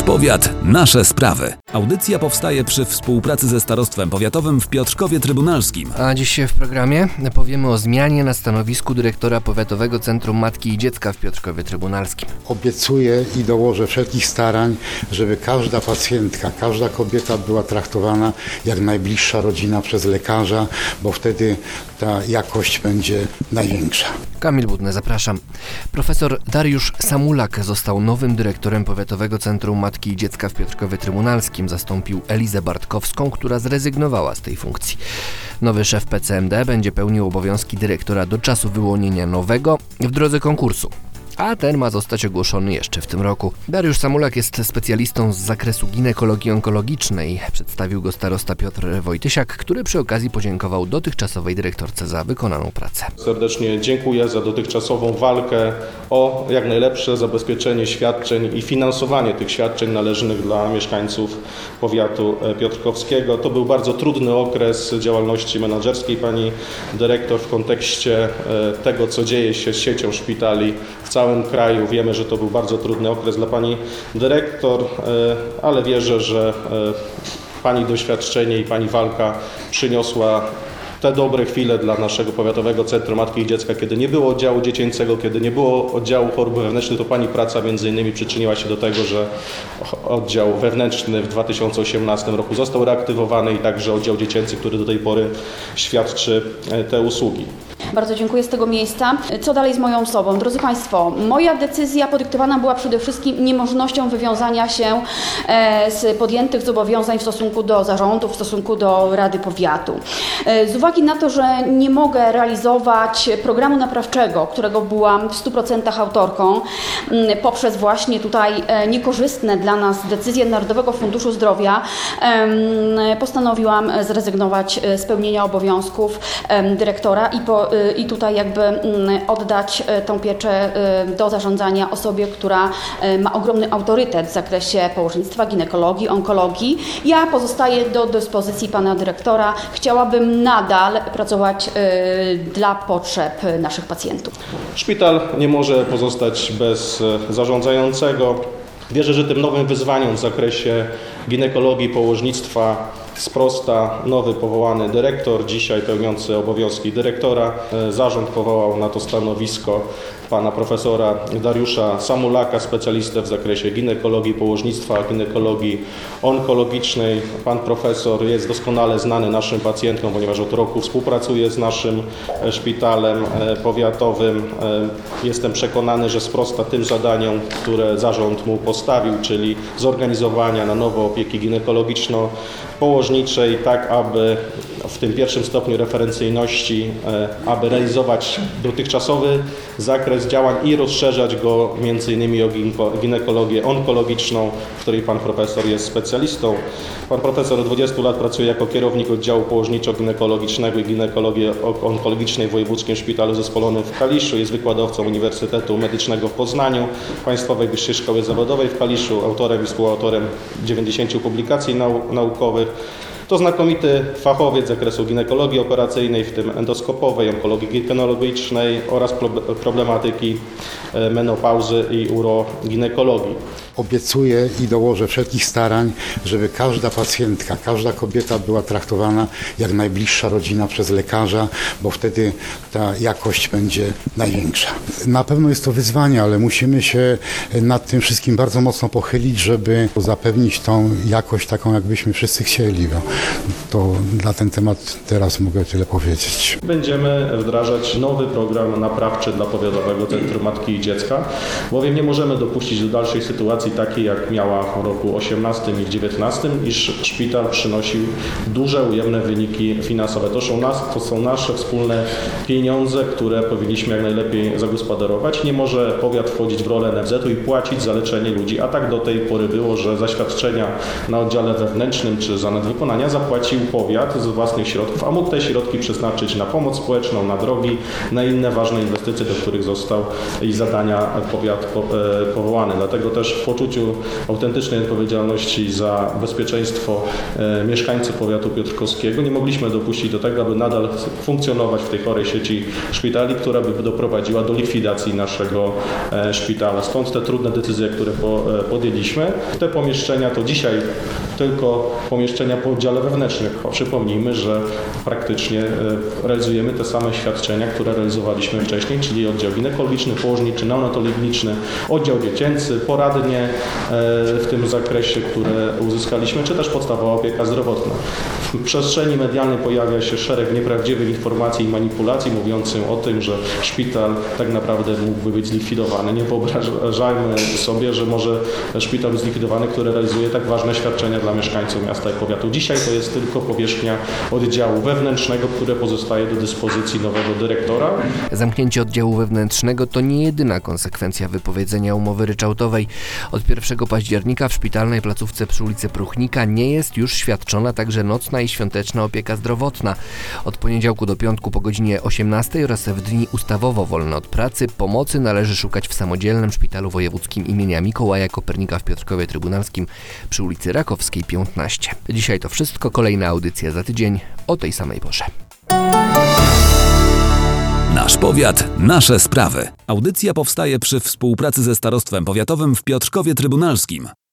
Powiat, nasze sprawy. Audycja powstaje przy współpracy ze Starostwem Powiatowym w Piotrkowie Trybunalskim. A dziś w programie powiemy o zmianie na stanowisku dyrektora Powiatowego Centrum Matki i Dziecka w Piotrkowie Trybunalskim. Obiecuję i dołożę wszelkich starań, żeby każda pacjentka, każda kobieta była traktowana jak najbliższa rodzina przez lekarza, bo wtedy ta jakość będzie największa. Kamil Budny, zapraszam. Profesor Dariusz Samulak został nowym dyrektorem Powiatowego Centrum Matki i Dziecka w Piotrkowie Trybunalskim. Zastąpił Elizę Bartkowską, która zrezygnowała z tej funkcji. Nowy szef PCMD będzie pełnił obowiązki dyrektora do czasu wyłonienia nowego w drodze konkursu. A ten ma zostać ogłoszony jeszcze w tym roku. Dariusz Samulak jest specjalistą z zakresu ginekologii onkologicznej. Przedstawił go starosta Piotr Wojtysiak, który przy okazji podziękował dotychczasowej dyrektorce za wykonaną pracę. Serdecznie dziękuję za dotychczasową walkę o jak najlepsze zabezpieczenie świadczeń i finansowanie tych świadczeń należnych dla mieszkańców powiatu piotrkowskiego. To był bardzo trudny okres działalności menedżerskiej pani dyrektor w kontekście tego, co dzieje się z siecią szpitali w całym kraju. Wiemy, że to był bardzo trudny okres dla pani dyrektor, ale wierzę, że pani doświadczenie i pani walka przyniosła te dobre chwile dla naszego Powiatowego Centrum Matki i Dziecka, kiedy nie było oddziału dziecięcego, kiedy nie było oddziału chorób wewnętrznych, to pani praca między innymi przyczyniła się do tego, że oddział wewnętrzny w 2018 roku został reaktywowany i także oddział dziecięcy, który do tej pory świadczy te usługi. Bardzo dziękuję z tego miejsca. Co dalej z moją osobą? Drodzy Państwo, moja decyzja podyktowana była przede wszystkim niemożnością wywiązania się z podjętych zobowiązań w stosunku do zarządu, w stosunku do Rady Powiatu. Z uwagi na to, że nie mogę realizować programu naprawczego, którego byłam w 100% autorką, poprzez właśnie tutaj niekorzystne dla nas decyzje Narodowego Funduszu Zdrowia, postanowiłam zrezygnować z pełnienia obowiązków dyrektora i tutaj jakby oddać tą pieczę do zarządzania osobie, która ma ogromny autorytet w zakresie położnictwa, ginekologii, onkologii. Ja pozostaję do dyspozycji pana dyrektora. Chciałabym nadal pracować dla potrzeb naszych pacjentów. Szpital nie może pozostać bez zarządzającego. Wierzę, że tym nowym wyzwaniom w zakresie ginekologii, położnictwa sprosta nowy powołany dyrektor, dzisiaj pełniący obowiązki dyrektora. Zarząd powołał na to stanowisko pana profesora Dariusza Samulaka, specjalistę w zakresie ginekologii, położnictwa, ginekologii onkologicznej. Pan profesor jest doskonale znany naszym pacjentkom, ponieważ od roku współpracuje z naszym szpitalem powiatowym. Jestem przekonany, że sprosta tym zadaniom, które zarząd mu postawił, czyli zorganizowania na nowo opieki ginekologiczno-położniczej, tak aby w tym pierwszym stopniu referencyjności, aby realizować dotychczasowy zakres działań i rozszerzać go m.in. o ginekologię onkologiczną, w której pan profesor jest specjalistą. Pan profesor od 20 lat pracuje jako kierownik oddziału położniczo-ginekologicznego i ginekologii onkologicznej w Wojewódzkim Szpitalu Zespolonym w Kaliszu. Jest wykładowcą Uniwersytetu Medycznego w Poznaniu, Państwowej Wyższej Szkoły Zawodowej w Kaliszu, autorem i współautorem 90 publikacji naukowych. To znakomity fachowiec z zakresu ginekologii operacyjnej, w tym endoskopowej, onkologii ginekologicznej oraz problematyki menopauzy i uroginekologii. Obiecuję i dołożę wszelkich starań, żeby każda pacjentka, każda kobieta była traktowana jak najbliższa rodzina przez lekarza, bo wtedy ta jakość będzie największa. Na pewno jest to wyzwanie, ale musimy się nad tym wszystkim bardzo mocno pochylić, żeby zapewnić tą jakość taką, jakbyśmy wszyscy chcieli. To na ten temat teraz mogę tyle powiedzieć. Będziemy wdrażać nowy program naprawczy dla Powiatowego Centrum Matki i Dziecka, bowiem nie możemy dopuścić do dalszej sytuacji takiej, jak miała w roku 2018 i 2019, iż szpital przynosił duże, ujemne wyniki finansowe. To są nasze wspólne pieniądze, które powinniśmy jak najlepiej zagospodarować. Nie może powiat wchodzić w rolę NFZ-u i płacić za leczenie ludzi, a tak do tej pory było, że za świadczenia na oddziale wewnętrznym czy za nadwykonania zapłacił powiat z własnych środków, a mógł te środki przeznaczyć na pomoc społeczną, na drogi, na inne ważne inwestycje, do których został i za zadania powiat powołany. Dlatego też w poczuciu autentycznej odpowiedzialności za bezpieczeństwo mieszkańców powiatu piotrkowskiego nie mogliśmy dopuścić do tego, aby nadal funkcjonować w tej chorej sieci szpitali, która by doprowadziła do likwidacji naszego szpitala. Stąd te trudne decyzje, które podjęliśmy. Te pomieszczenia to dzisiaj tylko pomieszczenia po oddziale wewnętrznym. Przypomnijmy, że praktycznie realizujemy te same świadczenia, które realizowaliśmy wcześniej, czyli oddział ginekologiczny, położniczy, neonatologiczny, oddział dziecięcy, poradnie w tym zakresie, które uzyskaliśmy, czy też podstawowa opieka zdrowotna. W przestrzeni medialnej pojawia się szereg nieprawdziwych informacji i manipulacji mówiących o tym, że szpital tak naprawdę mógłby być zlikwidowany. Nie wyobrażajmy sobie, że może szpital być zlikwidowany, który realizuje tak ważne świadczenia dla mieszkańców miasta i powiatu. Dzisiaj to jest tylko powierzchnia oddziału wewnętrznego, które pozostaje do dyspozycji nowego dyrektora. Zamknięcie oddziału wewnętrznego to nie jedyna konsekwencja wypowiedzenia umowy ryczałtowej. Od 1 października w szpitalnej placówce przy ulicy Pruchnika nie jest już świadczona także nocna i świąteczna opieka zdrowotna. Od poniedziałku do piątku po godzinie 18 oraz w dni ustawowo wolne od pracy pomocy należy szukać w samodzielnym szpitalu wojewódzkim imienia Mikołaja Kopernika w Piotrkowie Trybunalskim przy ulicy Rakowskiej 15. Dzisiaj to wszystko. Kolejna audycja za tydzień o tej samej porze. Nasz powiat, nasze sprawy. Audycja powstaje przy współpracy ze Starostwem Powiatowym w Piotrkowie Trybunalskim.